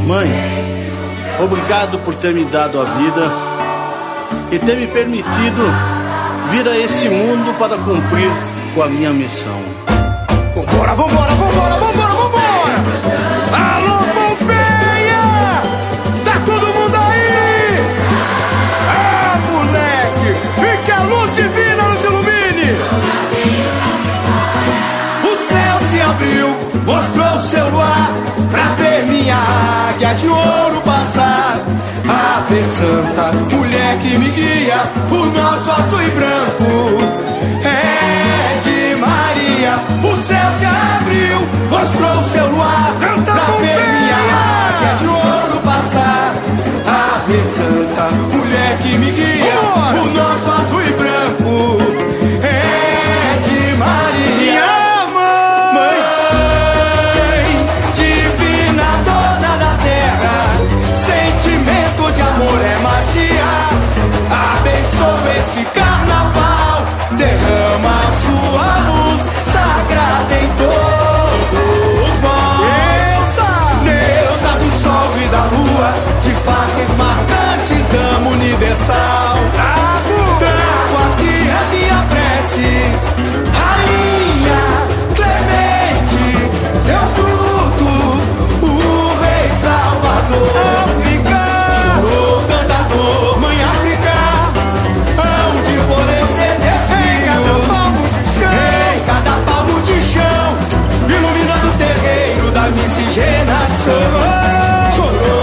Mãe, obrigado por ter me dado a vida e ter me permitido vir a esse mundo para cumprir com a minha missão. Vambora, vambora, vambora, vambora, vambora! Alô, Pompeia! Tá todo mundo aí? Ah, moleque! E que a luz divina nos ilumine! O céu se abriu, mostrou seu luar pra ver minha águia de ouro passar. Ave Santa, mulher que me guia, o nosso azul e branco é de Maria. O céu se abriu, mostrou seu luar pra ver minha águia de ouro passar. Ave Santa, mulher que me guia, o nosso azul e branco é de Maria. De amor é magia, abençoa este carnaval, derrama a sua luz sagrada em todos nós. Deusa do sol e da lua, de faces marcantes, dama universal. Trago aqui a minha prece, rainha clemente, teu fruto, o rei salvador. Mãe África, onde florescer teu filho, em cada palmo de chão, iluminando o terreiro da miscigenação. Chorou